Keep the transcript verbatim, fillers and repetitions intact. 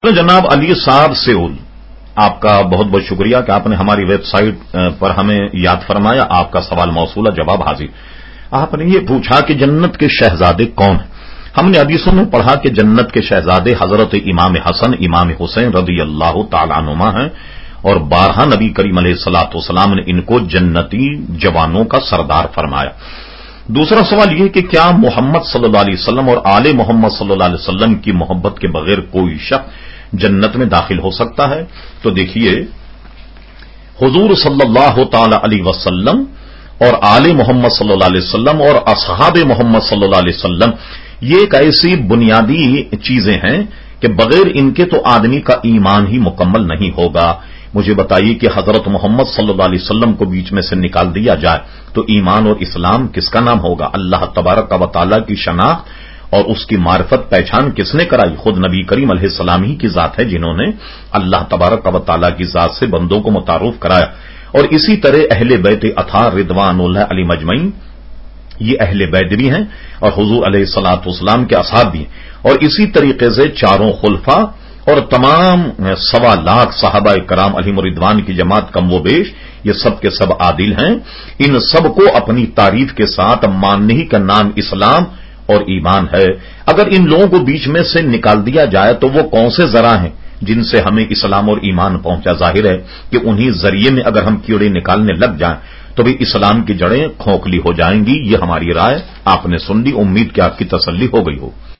تو جناب علی صاحب سیول، آپ کا بہت بہت شکریہ کہ آپ نے ہماری ویب سائٹ پر ہمیں یاد فرمایا. آپ کا سوال موصول ہے، جواب حاضر. آپ نے یہ پوچھا کہ جنت کے شہزادے کون ہیں. ہم نے حدیثوں میں پڑھا کہ جنت کے شہزادے حضرت امام حسن امام حسین رضی اللہ تعالیٰ عنہما ہیں، اور بارہا نبی کریم علیہ الصلوۃ والسلام نے ان کو جنتی جوانوں کا سردار فرمایا. دوسرا سوال یہ کہ کیا محمد صلی اللہ علیہ وسلم اور آل محمد صلی اللہ علیہ وسلم کی محبت کے بغیر کوئی شخص جنت میں داخل ہو سکتا ہے؟ تو دیکھیے، حضور صلی اللہ تعالی علیہ وسلم اور آل محمد صلی اللہ علیہ وسلم اور اصحاب محمد صلی اللہ علیہ وسلم یہ ایک ایسی بنیادی چیزیں ہیں کہ بغیر ان کے تو آدمی کا ایمان ہی مکمل نہیں ہوگا. مجھے بتائیے کہ حضرت محمد صلی اللہ علیہ وسلم کو بیچ میں سے نکال دیا جائے تو ایمان اور اسلام کس کا نام ہوگا؟ اللہ تبارک و تعالی کی شناخت اور اس کی معرفت پہچان کس نے کرائی؟ خود نبی کریم علیہ السلام ہی کی ذات ہے جنہوں نے اللہ تبارک و تعالی کی ذات سے بندوں کو متعارف کرایا. اور اسی طرح اہل بیت اطہار رضوان اللہ علیہ مجمعین، یہ اہل بیت بھی ہیں اور حضور علیہ الصلوۃ والسلام کے اصحاب بھی ہیں. اور اسی طریقے سے چاروں خلفاء اور تمام سوا لاکھ صحابہ کرام علیہم رضوان کی جماعت کم و بیش، یہ سب کے سب عادل ہیں. ان سب کو اپنی تعریف کے ساتھ ماننے ہی کا نام اسلام اور ایمان ہے. اگر ان لوگوں کو بیچ میں سے نکال دیا جائے تو وہ کون سے ذرا ہیں جن سے ہمیں اسلام اور ایمان پہنچا؟ ظاہر ہے کہ انہی ذریعے میں اگر ہم کیڑے نکالنے لگ جائیں تو بھی اسلام کی جڑیں کھوکھلی ہو جائیں گی. یہ ہماری رائے آپ نے سن لی، امید کہ آپ کی تسلی ہو گئی ہو.